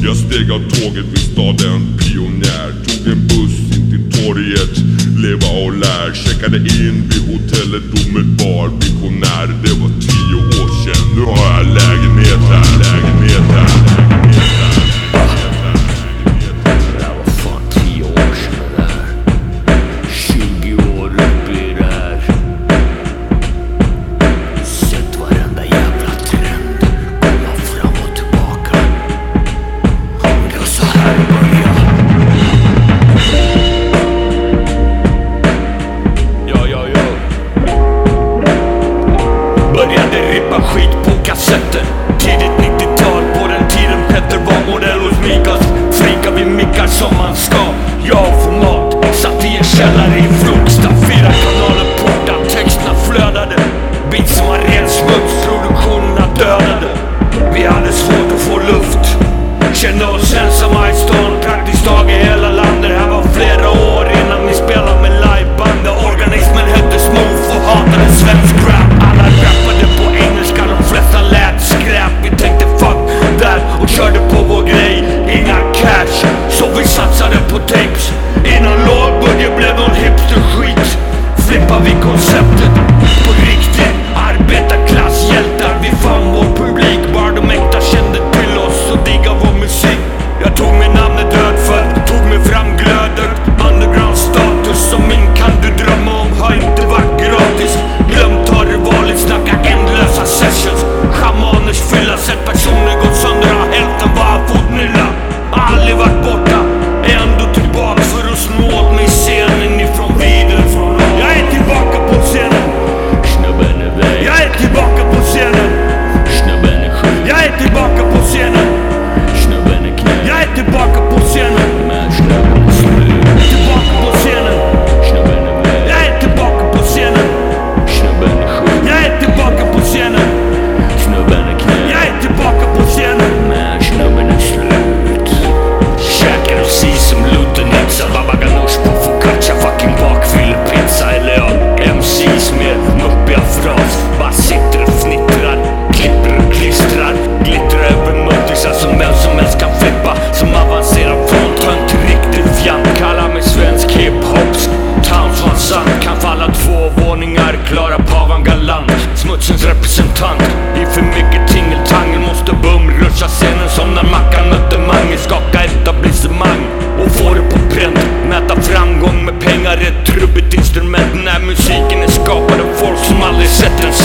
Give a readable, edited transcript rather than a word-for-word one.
Jag steg av tåget vid staden Pionjär. Tog en buss in till torget, leva och lär. Checkade in vid hotellet omedelbar visionär. Det var 10 år sedan, nu har jag lägenhet här, lägenhet här, lägenhet här. Det var fan 10 år sedan det där. 20 år upp i det här. Sett varenda jävla trend komma fram och tillbaka. Och det var så här det började. Började rippa skit på kassetter. Tidigt 90-tal, på den tiden Petter var modell hos Mikas. Frika vid mickar som man ska. Jag får mat, satt i en källare i Froksta. 4 kanaler portar, texterna flödade. Beat som var ren smuts, produktionerna dödade. Vi hade svårt att få luft. Kände oss ensamma i stan, praktiskt taget hela landet. Här var flera år innan vi spelade med liveband. Organismen hette Smooth och hatade svensk rap. Alla rappade på engelska, de flesta lät skräp. Vi tänkte fuck that och körde på vår grej. Inga cash, så vi satsade på tapes. Innan lågbudget blev någon hipster-skit. Flippar vi konceptet på riktigt. Arbetarklasshjältar, vi fann vår publik. Bara de äkta kände till oss och digga vår musik. Jag tog med namnet dödfödd, tog mig fram glödögt. Underground status som min kan du drömma om. Har inte varit gratis. Glömt har det vanligt, snacka ändlösa sessions. Schamaners fylla, sett personer gått sönder. Har hälften bara fått nylla. Aldrig varit borta, är ändå tillbaka för att snå åt mig scenen ifrån vidare. Jag är tillbaka på scenen. Snubben är väg. Jag är tillbaka på scenen. Snubben är sjuk. Jag är tillbaka på scenen. Snubben är knä. Jag är tillbaka på scenen. Men snubben är slut. Tillbaka på scenen. Snubben är väg. Jag är tillbaka på scenen. Snubben är sjuk. Jag är tillbaka på scenen. Snubben är knä. Jag är tillbaka på scenen. Men snubben är slut. Käkar och si som lutenitsa. Baba ganoush på focaccia. Fucking bakfyllepizza. Eller ja, MCs med muppiga fras. Bara sitter och fnittrar, klipper och klistrar. Glittrar över multisar som vem som helst kan flippa. Som avancerar från tönt till riktigt fjant. Kallar mig svensk hiphops Townsvans sant. Kan falla 2 våningar, klara pavan galant. Smutsens representant. I för mycket tingeltangel måste ruscha scenen som när Mackan mötte Mange. Skaka etablissemang och få det på pränt. Mäta framgång med pengar, ett trubbigt instrument. När musiken är skapad av folk som aldrig sett en